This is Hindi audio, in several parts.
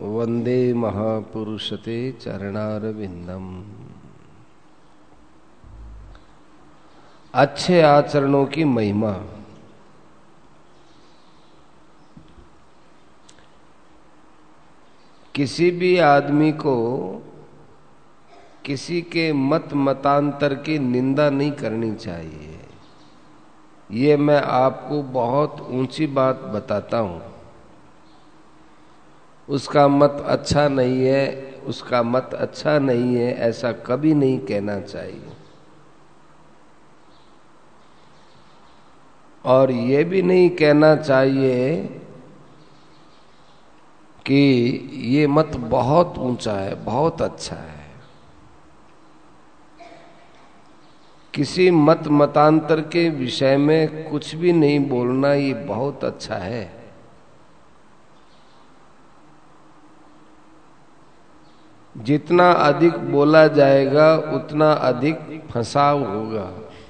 वंदे महापुरुषते चरणारविंदम। अच्छे आचरणों की महिमा। किसी भी आदमी को किसी के मत मतांतर की निंदा नहीं करनी चाहिए। ये मैं आपको बहुत ऊंची बात बताता हूं। उसका मत अच्छा नहीं है, उसका मत अच्छा नहीं है, ऐसा कभी नहीं कहना चाहिए। और ये भी नहीं कहना चाहिए कि ये मत बहुत ऊंचा है, बहुत अच्छा है। किसी मत मतांतर के विषय में कुछ भी नहीं बोलना ये बहुत अच्छा है। जितना अधिक बोला जाएगा उतना अधिक फंसाव होगा।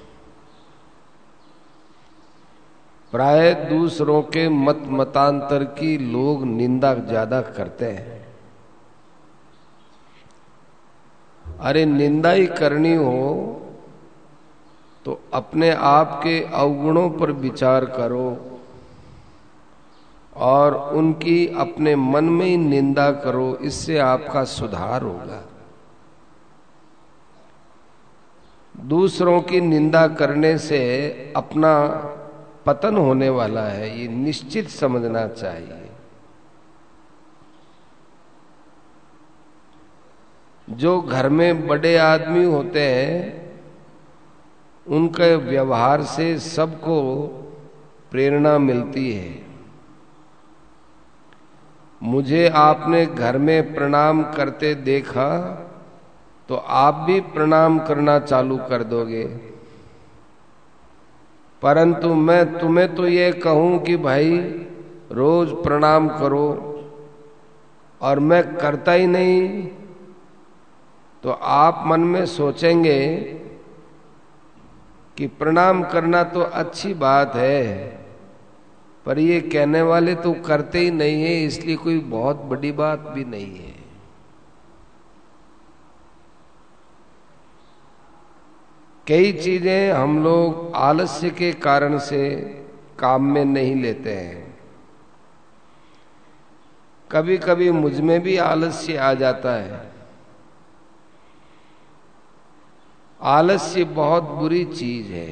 प्राय दूसरों के मत मतांतर की लोग निंदा ज्यादा करते हैं। अरे निंदा ही करनी हो तो अपने आप के अवगुणों पर विचार करो और उनकी अपने मन में ही निंदा करो। इससे आपका सुधार होगा। दूसरों की निंदा करने से अपना पतन होने वाला है, ये निश्चित समझना चाहिए। जो घर में बड़े आदमी होते हैं उनके व्यवहार से सबको प्रेरणा मिलती है। मुझे आपने घर में प्रणाम करते देखा तो आप भी प्रणाम करना चालू कर दोगे। परंतु मैं तुम्हें तो ये कहूं कि भाई रोज प्रणाम करो और मैं करता ही नहीं, तो आप मन में सोचेंगे कि प्रणाम करना तो अच्छी बात है, पर ये कहने वाले तो करते ही नहीं है, इसलिए कोई बहुत बड़ी बात भी नहीं है। कई चीजें हम लोग आलस्य के कारण से काम में नहीं लेते हैं। कभी कभी मुझ में भी आलस्य आ जाता है। आलस्य बहुत बुरी चीज है।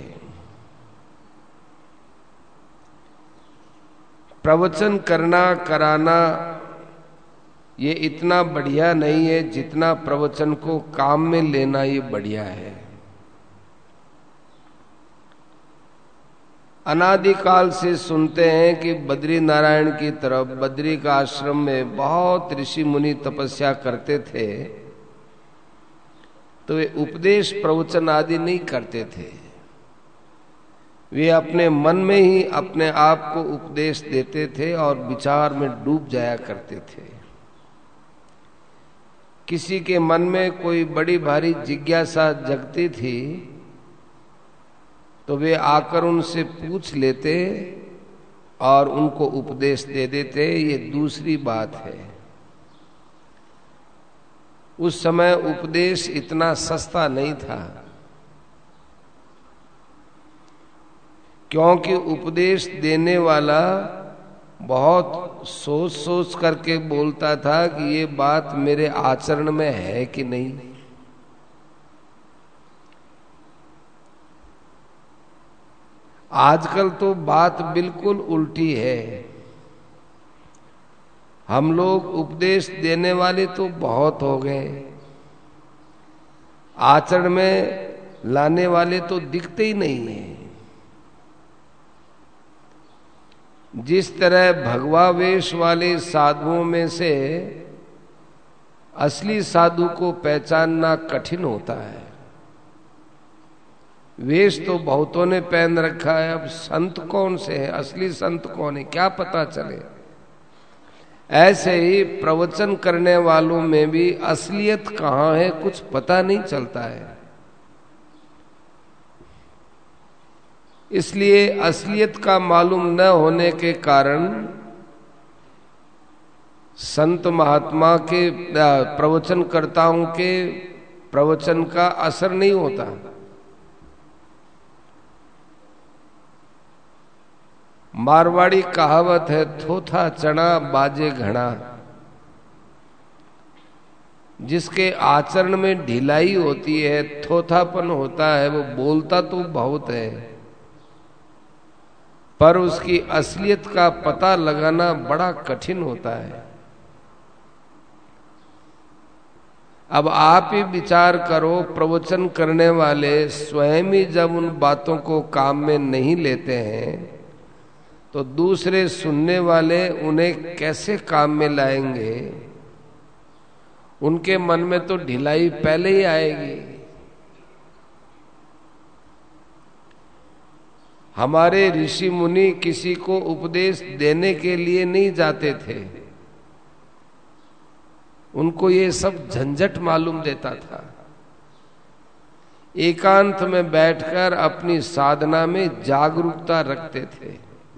प्रवचन करना कराना ये इतना बढ़िया नहीं है जितना प्रवचन को काम में लेना ये बढ़िया है। अनादिकाल से सुनते हैं कि बद्री नारायण की तरफ बद्री का आश्रम में बहुत ऋषि मुनि तपस्या करते थे, तो वे उपदेश प्रवचन आदि नहीं करते थे। वे अपने मन में ही अपने आप को उपदेश देते थे और विचार में डूब जाया करते थे। किसी के मन में कोई बड़ी भारी जिज्ञासा जगती थी तो वे आकर उनसे पूछ लेते और उनको उपदेश दे देते। ये दूसरी बात है। उस समय उपदेश इतना सस्ता नहीं था, क्योंकि उपदेश देने वाला बहुत सोच सोच करके बोलता था कि ये बात मेरे आचरण में है कि नहीं। आजकल तो बात बिल्कुल उल्टी है। हम लोग उपदेश देने वाले तो बहुत हो गए, आचरण में लाने वाले तो दिखते ही नहीं हैं। जिस तरह भगवा वेश वाले साधुओं में से असली साधु को पहचानना कठिन होता है। वेश तो बहुतों ने पहन रखा है, अब संत कौन से है, असली संत कौन है, क्या पता चले। ऐसे ही प्रवचन करने वालों में भी असलियत कहाँ है कुछ पता नहीं चलता है। इसलिए असलियत का मालूम न होने के कारण संत महात्मा के प्रवचनकर्ताओं के प्रवचन का असर नहीं होता। मारवाड़ी कहावत है, थोथा चना बाजे घड़ा। जिसके आचरण में ढिलाई होती है, थोथापन होता है, वो बोलता तो बहुत है पर उसकी असलियत का पता लगाना बड़ा कठिन होता है। अब आप ही विचार करो, प्रवचन करने वाले स्वयं ही जब उन बातों को काम में नहीं लेते हैं तो दूसरे सुनने वाले उन्हें कैसे काम में लाएंगे? उनके मन में तो ढिलाई पहले ही आएगी। हमारे ऋषि मुनि किसी को उपदेश देने के लिए नहीं जाते थे, उनको ये सब झंझट मालूम देता था। एकांत में बैठकर अपनी साधना में जागरूकता रखते थे।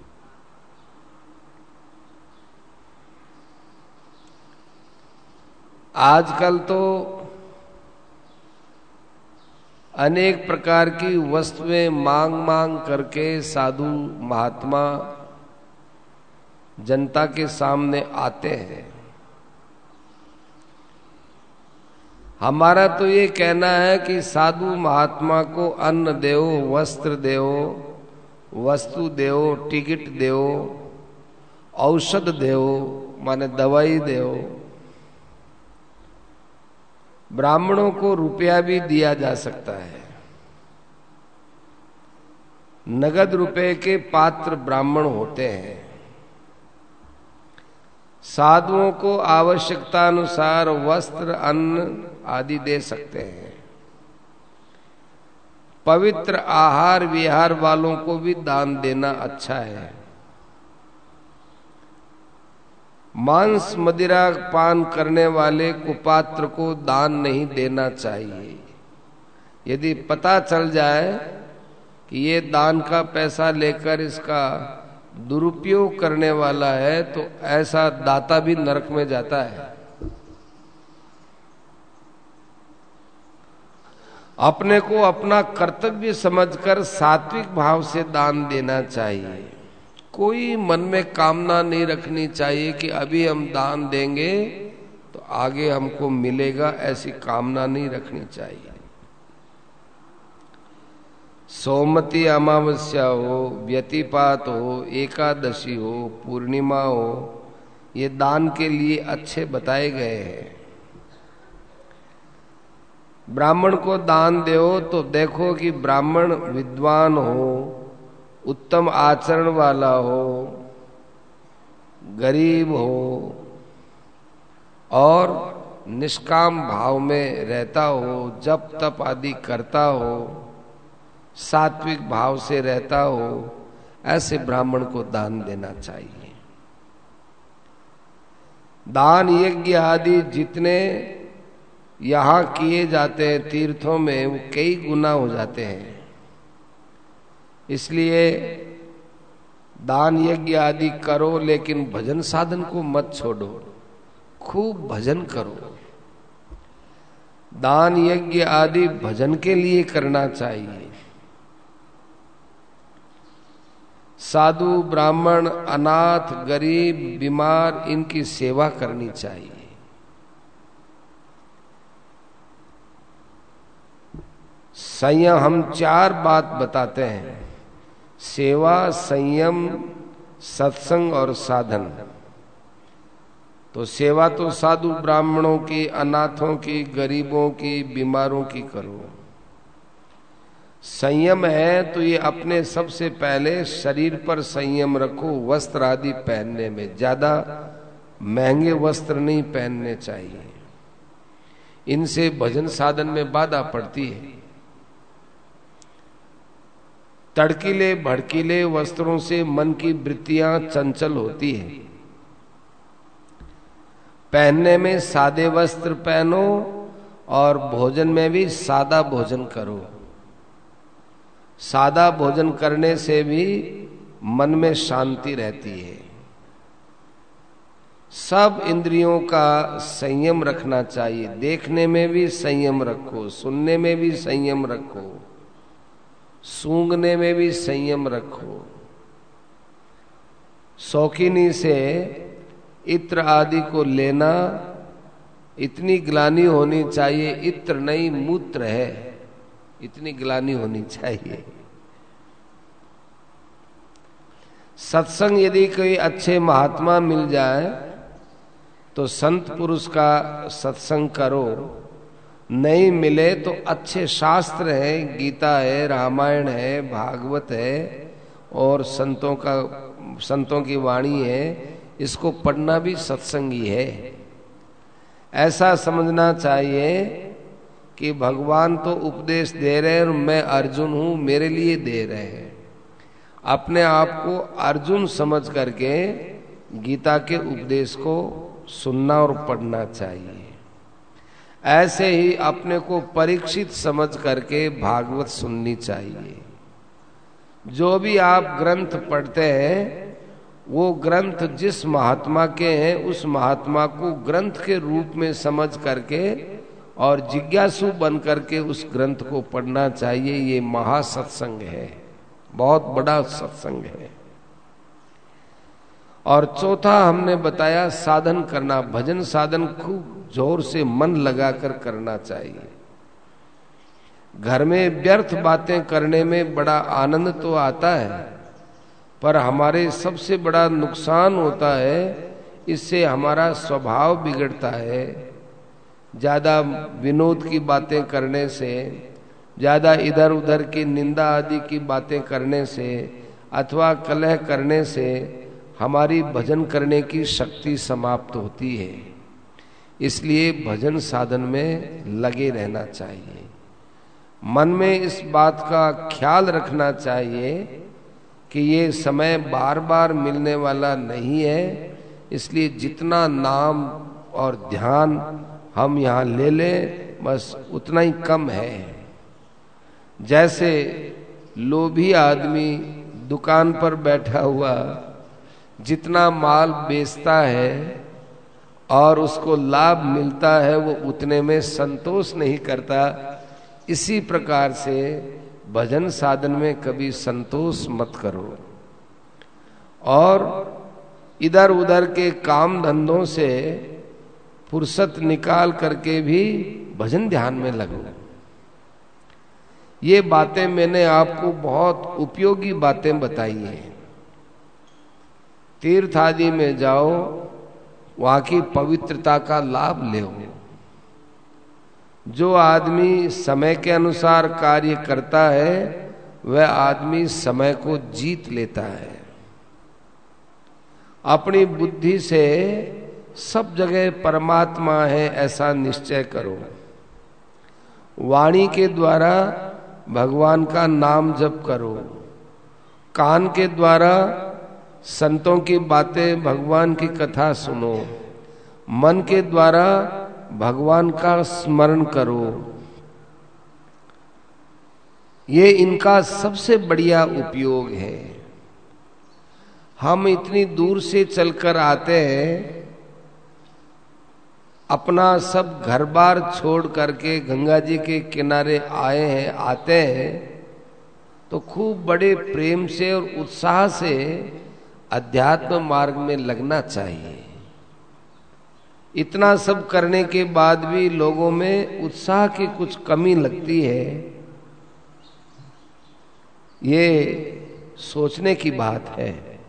आजकल तो अनेक प्रकार की वस्तुएं मांग मांग करके साधु महात्मा जनता के सामने आते हैं। हमारा तो ये कहना है कि साधु महात्मा को अन्न देओ, वस्त्र देओ, वस्तु देओ, टिकट देओ, औषध देओ माने दवाई देओ। ब्राह्मणों को रुपया भी दिया जा सकता है। नगद रुपए के पात्र ब्राह्मण होते हैं। साधुओं को आवश्यकता अनुसार वस्त्र, अन्न आदि दे सकते हैं। पवित्र आहार विहार वालों को भी दान देना अच्छा है। मांस मदिरा पान करने वाले कुपात्र को दान नहीं देना चाहिए। यदि पता चल जाए कि ये दान का पैसा लेकर इसका दुरुपयोग करने वाला है तो ऐसा दाता भी नरक में जाता है। अपने को अपना कर्तव्य समझकर सात्विक भाव से दान देना चाहिए। कोई मन में कामना नहीं रखनी चाहिए कि अभी हम दान देंगे तो आगे हमको मिलेगा, ऐसी कामना नहीं रखनी चाहिए। सोमती अमावस्या हो, व्यतिपात हो, एकादशी हो, पूर्णिमा हो, ये दान के लिए अच्छे बताए गए हैं। ब्राह्मण को दान दो तो देखो कि ब्राह्मण विद्वान हो, उत्तम आचरण वाला हो, गरीब हो और निष्काम भाव में रहता हो, जप तप आदि करता हो, सात्विक भाव से रहता हो, ऐसे ब्राह्मण को दान देना चाहिए। दान यज्ञ आदि जितने यहाँ किए जाते हैं तीर्थों में, वो कई गुना हो जाते हैं। इसलिए दान यज्ञ आदि करो, लेकिन भजन साधन को मत छोड़ो, खूब भजन करो। दान यज्ञ आदि भजन के लिए करना चाहिए। साधु ब्राह्मण, अनाथ, गरीब, बीमार, इनकी सेवा करनी चाहिए। संयम, हम 4 बात बताते हैं: सेवा, संयम, सत्संग और साधन। तो सेवा तो साधु ब्राह्मणों की, अनाथों की, गरीबों की, बीमारों की करो। संयम है तो ये अपने सबसे पहले शरीर पर संयम रखो। वस्त्र आदि पहनने में ज्यादा महंगे वस्त्र नहीं पहनने चाहिए, इनसे भजन साधन में बाधा पड़ती है। तड़कीले भड़कीले वस्त्रों से मन की वृत्तियां चंचल होती है। पहनने में सादे वस्त्र पहनो और भोजन में भी सादा भोजन करो। सादा भोजन करने से भी मन में शांति रहती है। सब इंद्रियों का संयम रखना चाहिए। देखने में भी संयम रखो, सुनने में भी संयम रखो, सूंघने में भी संयम रखो। शौकीनी से इत्र आदि को लेना, इतनी ग्लानि होनी चाहिए, इत्र नहीं मूत्र है, इतनी ग्लानि होनी चाहिए। सत्संग यदि कोई अच्छे महात्मा मिल जाए तो संत पुरुष का सत्संग करो, नहीं मिले तो अच्छे शास्त्र हैं, गीता है, रामायण है, भागवत है और संतों की वाणी है, इसको पढ़ना भी सत्संग ही है। ऐसा समझना चाहिए कि भगवान तो उपदेश दे रहे हैं और मैं अर्जुन हूं, मेरे लिए दे रहे हैं। अपने आप को अर्जुन समझ करके गीता के उपदेश को सुनना और पढ़ना चाहिए। ऐसे ही अपने को परीक्षित समझ करके भागवत सुननी चाहिए। जो भी आप ग्रंथ पढ़ते हैं वो ग्रंथ जिस महात्मा के हैं उस महात्मा को ग्रंथ के रूप में समझ करके और जिज्ञासु बन करके उस ग्रंथ को पढ़ना चाहिए। ये महासत्संग है, बहुत बड़ा सत्संग है। और चौथा हमने बताया साधन करना, भजन साधन खूब जोर से मन लगाकर करना चाहिए। घर में व्यर्थ बातें करने में बड़ा आनंद तो आता है, पर हमारे सबसे बड़ा नुकसान होता है, इससे हमारा स्वभाव बिगड़ता है। ज्यादा विनोद की बातें करने से, ज्यादा इधर उधर की निंदा आदि की बातें करने से अथवा कलह करने से हमारी भजन करने की शक्ति समाप्त होती है। इसलिए भजन साधन में लगे रहना चाहिए। मन में इस बात का ख्याल रखना चाहिए कि ये समय बार बार मिलने वाला नहीं है, इसलिए जितना नाम और ध्यान हम यहाँ ले लें बस उतना ही कम है। जैसे लोभी आदमी दुकान पर बैठा हुआ जितना माल बेचता है और उसको लाभ मिलता है वो उतने में संतोष नहीं करता, इसी प्रकार से भजन साधन में कभी संतोष मत करो और इधर उधर के काम धंधों से फुर्सत निकाल करके भी भजन ध्यान में लगो। ये बातें मैंने आपको बहुत उपयोगी बातें बताई हैं। तीर्थ आदि में जाओ, वहां की पवित्रता का लाभ लो। जो आदमी समय के अनुसार कार्य करता है वह आदमी समय को जीत लेता है। अपनी बुद्धि से सब जगह परमात्मा है ऐसा निश्चय करो। वाणी के द्वारा भगवान का नाम जप करो, कान के द्वारा संतों की बातें, भगवान की कथा सुनो, मन के द्वारा भगवान का स्मरण करो। ये इनका सबसे बढ़िया उपयोग है। हम इतनी दूर से चलकर आते हैं, अपना सब घर बार छोड़ करके गंगा जी के किनारे आए हैं, आते हैं तो खूब बड़े प्रेम से और उत्साह से अध्यात्म मार्ग में लगना चाहिए। इतना सब करने के बाद भी लोगों में उत्साह की कुछ कमी लगती है, ये सोचने की बात है।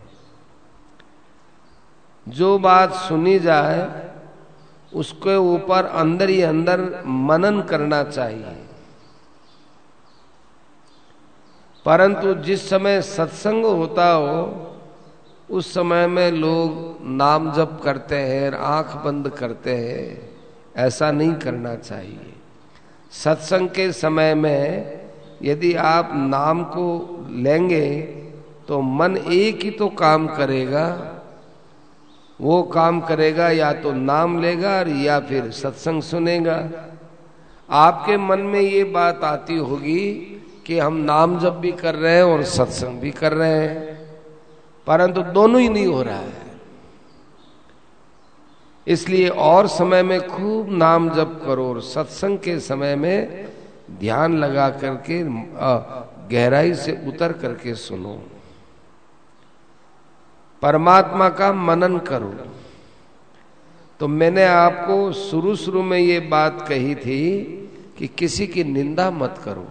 जो बात सुनी जाए उसके ऊपर अंदर ही अंदर मनन करना चाहिए। परंतु जिस समय सत्संग होता हो उस समय में लोग नाम जप करते हैं, आंख बंद करते हैं, ऐसा नहीं करना चाहिए। सत्संग के समय में यदि आप नाम को लेंगे तो मन एक ही तो काम करेगा, वो काम करेगा या तो नाम लेगा या फिर सत्संग सुनेगा। आपके मन में ये बात आती होगी कि हम नाम जप भी कर रहे हैं और सत्संग भी कर रहे हैं, परंतु दोनों ही नहीं हो रहा है। इसलिए और समय में खूब नाम जप करो और सत्संग के समय में ध्यान लगा करके गहराई से उतर करके सुनो, परमात्मा का मनन करो। तो मैंने आपको शुरू में ये बात कही थी कि किसी की निंदा मत करो,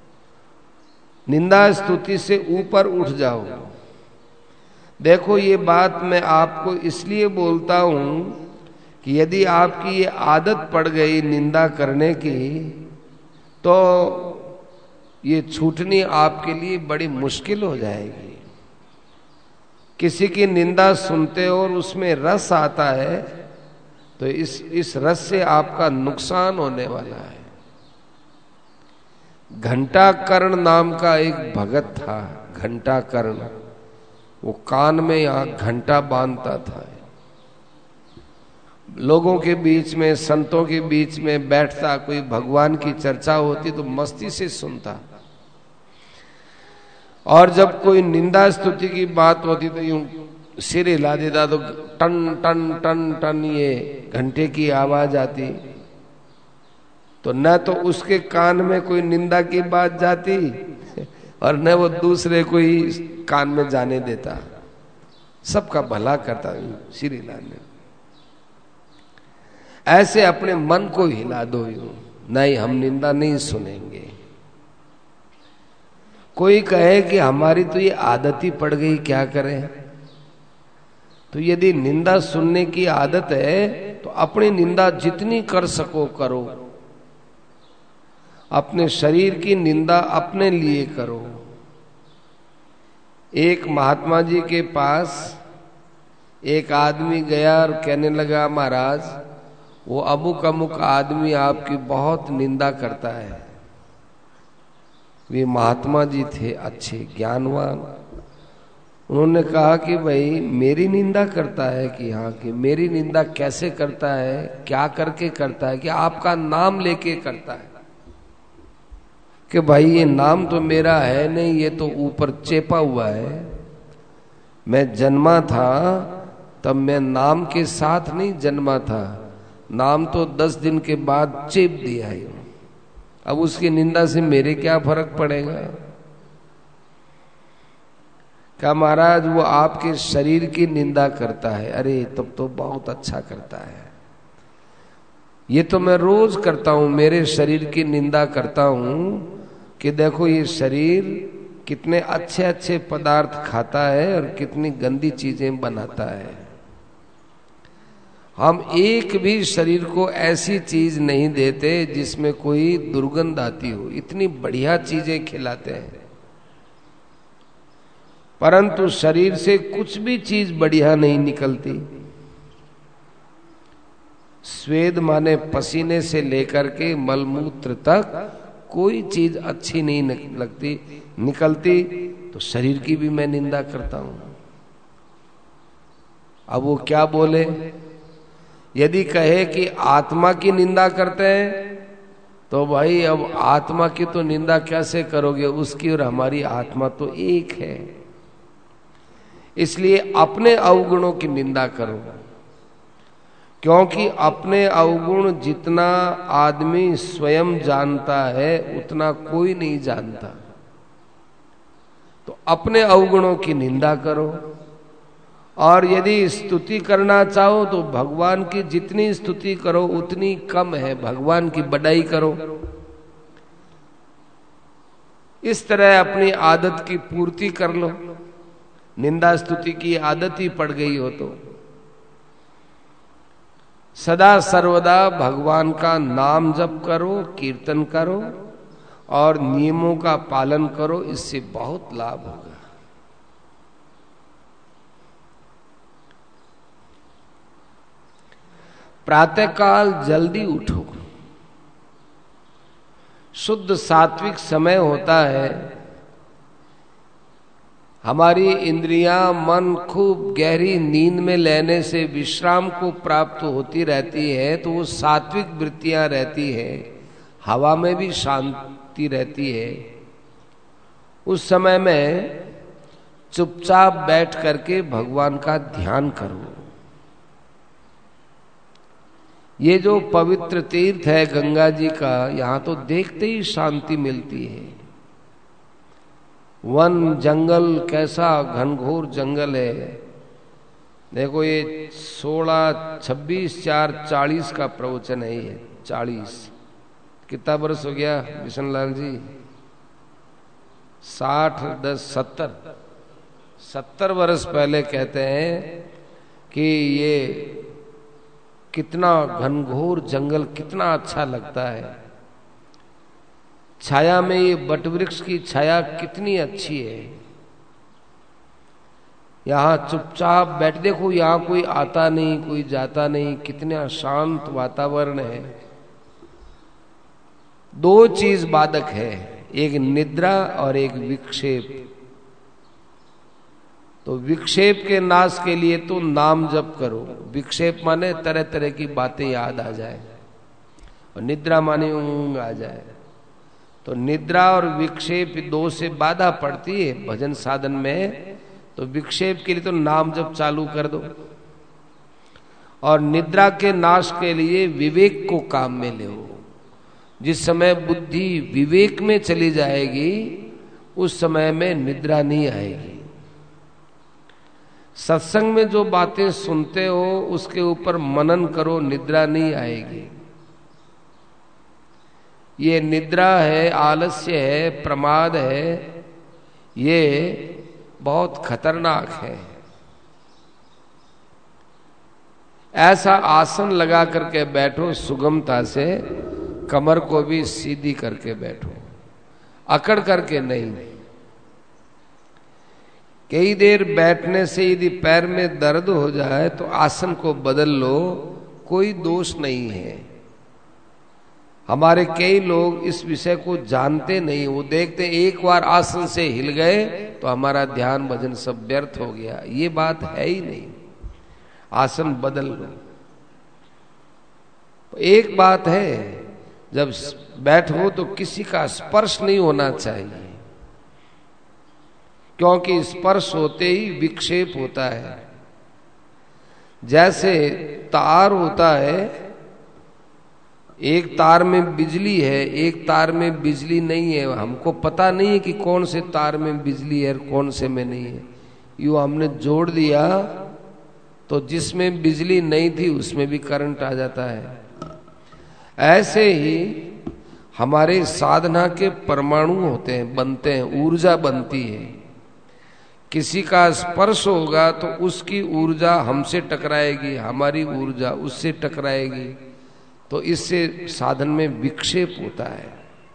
निंदा स्तुति से ऊपर उठ जाओ। देखो ये बात मैं आपको इसलिए बोलता हूं कि यदि आपकी ये आदत पड़ गई निंदा करने की, तो ये छूटनी आपके लिए बड़ी मुश्किल हो जाएगी। किसी की निंदा सुनते हो और उसमें रस आता है, तो इस रस से आपका नुकसान होने वाला है। घंटाकर्ण नाम का एक भगत था, घंटाकर्ण, वो कान में यहां घंटा बांधता था, लोगों के बीच में, संतों के बीच में बैठता, कोई भगवान की चर्चा होती तो मस्ती से सुनता, और जब कोई निंदा स्तुति की बात होती तो यूं सिर हिला देता, तो टन टन टन टन ये घंटे की आवाज आती। तो न तो उसके कान में कोई निंदा की बात जाती और न वो दूसरे कोई कान में जाने देता, सबका भला करता सिर हिलाने। ऐसे अपने मन को हिला दो यूं, नहीं हम निंदा नहीं सुनेंगे। कोई कहे कि हमारी तो ये आदत ही पड़ गई, क्या करें? तो यदि निंदा सुनने की आदत है तो अपनी निंदा जितनी कर सको करो, अपने शरीर की निंदा अपने लिए करो। एक महात्मा जी के पास एक आदमी गया और कहने लगा, महाराज वो अमुक अमुक आदमी आपकी बहुत निंदा करता है। वे महात्मा जी थे, अच्छे ज्ञानवान। उन्होंने कहा कि भाई मेरी निंदा करता है कि हाँ, कि मेरी निंदा कैसे करता है, क्या करके करता है? कि आपका नाम लेके करता है। कि भाई ये नाम तो मेरा है नहीं, ये तो ऊपर चेपा हुआ है। मैं जन्मा था तब मैं नाम के साथ नहीं जन्मा था, नाम तो 10 दिन के बाद चेप दिया है। अब उसकी निंदा से मेरे क्या फर्क पड़ेगा? क्या महाराज वो आपके शरीर की निंदा करता है? अरे तब तो बहुत अच्छा करता है। ये तो मैं रोज करता हूं, मेरे शरीर की निंदा करता हूं कि देखो ये शरीर कितने अच्छे अच्छे पदार्थ खाता है और कितनी गंदी चीजें बनाता है। हम एक भी शरीर को ऐसी चीज नहीं देते जिसमें कोई दुर्गंध आती हो, इतनी बढ़िया चीजें खिलाते हैं। परंतु शरीर से कुछ भी चीज बढ़िया नहीं निकलती। स्वेद माने पसीने से लेकर के मलमूत्र तक कोई चीज अच्छी नहीं लगती निकलती, तो शरीर की भी मैं निंदा करता हूं। अब वो क्या बोले? यदि कहे कि आत्मा की निंदा करते हैं, तो भाई अब आत्मा की तो निंदा कैसे करोगे? उसकी और हमारी आत्मा तो एक है। इसलिए अपने अवगुणों की निंदा करो, क्योंकि अपने अवगुण जितना आदमी स्वयं जानता है उतना कोई नहीं जानता। तो अपने अवगुणों की निंदा करो, और यदि स्तुति करना चाहो तो भगवान की जितनी स्तुति करो उतनी कम है, भगवान की बड़ाई करो। इस तरह अपनी आदत की पूर्ति कर लो। निंदा स्तुति की आदत ही पड़ गई हो तो सदा सर्वदा भगवान का नाम जप करो, कीर्तन करो और नियमों का पालन करो, इससे बहुत लाभ होगा। प्रातःकाल जल्दी उठो। शुद्ध सात्विक समय होता है। हमारी इंद्रियां, मन खूब गहरी नींद में लेने से विश्राम को प्राप्त होती रहती है, तो वो सात्विक वृत्तियां रहती है, हवा में भी शांति रहती है। उस समय में चुपचाप बैठ करके भगवान का ध्यान करो। ये जो पवित्र तीर्थ है गंगा जी का, यहाँ तो देखते ही शांति मिलती है। वन जंगल, कैसा घनघोर जंगल है। देखो ये 16/26/4/40 का प्रवचन है ये। 40 कितना बरस हो गया बिशन लाल जी? 60 10 70 वर्ष पहले कहते हैं कि ये कितना घनघोर जंगल कितना अच्छा लगता है। छाया में ये बटवृक्ष की छाया कितनी अच्छी है। यहाँ चुपचाप बैठ, देखो यहाँ कोई आता नहीं कोई जाता नहीं, कितना शांत वातावरण है। दो चीज बाधक है, एक निद्रा और एक विक्षेप। तो विक्षेप के नाश के लिए तो नाम जप करो। विक्षेप माने तरह तरह की बातें याद आ जाए, और निद्रा माने ऊंघ आ जाए। तो निद्रा और विक्षेप दो से बाधा पड़ती है भजन साधन में। तो विक्षेप के लिए तो नाम जप चालू कर दो, और निद्रा के नाश के लिए विवेक को काम में ले। जिस समय बुद्धि विवेक में चली जाएगी उस समय में निद्रा नहीं आएगी। सत्संग में जो बातें सुनते हो उसके ऊपर मनन करो, निद्रा नहीं आएगी। ये निद्रा है, आलस्य है, प्रमाद है, ये बहुत खतरनाक है। ऐसा आसन लगा करके बैठो सुगमता से, कमर को भी सीधी करके बैठो, अकड़ करके नहीं। कई देर बैठने से यदि पैर में दर्द हो जाए तो आसन को बदल लो, कोई दोष नहीं है। हमारे कई लोग इस विषय को जानते नहीं। वो देखते एक बार आसन से हिल गए तो हमारा ध्यान भजन सब व्यर्थ हो गया। ये बात है ही नहीं, आसन बदल लो। एक बात है, जब बैठो तो किसी का स्पर्श नहीं होना चाहिए, क्योंकि स्पर्श होते ही विक्षेप होता है। जैसे तार होता है, एक तार में बिजली है, एक तार में बिजली नहीं है। हमको पता नहीं है कि कौन से तार में बिजली है और कौन से में नहीं है। यूं हमने जोड़ दिया तो जिसमें बिजली नहीं थी उसमें भी करंट आ जाता है। ऐसे ही हमारे साधना के परमाणु होते हैं, बनते हैं, ऊर्जा बनती है। किसी का स्पर्श होगा तो उसकी ऊर्जा हमसे टकराएगी, हमारी ऊर्जा उससे टकराएगी, तो इससे साधन में विक्षेप होता है।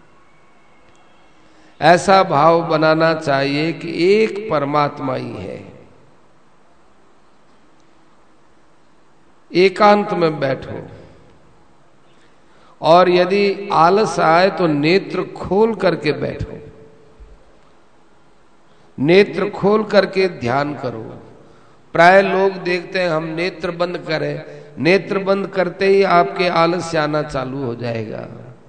ऐसा भाव बनाना चाहिए कि एक परमात्मा ही है। एकांत में बैठो, और यदि आलस आए तो नेत्र खोल करके बैठो, नेत्र खोल करके ध्यान करो। प्राय लोग देखते हैं हम नेत्र बंद करें, नेत्र बंद करते ही आपके आलस्य आना चालू हो जाएगा।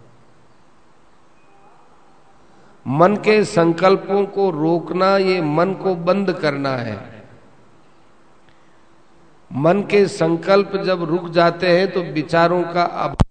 मन के संकल्पों को रोकना, ये मन को बंद करना है। मन के संकल्प जब रुक जाते हैं तो विचारों का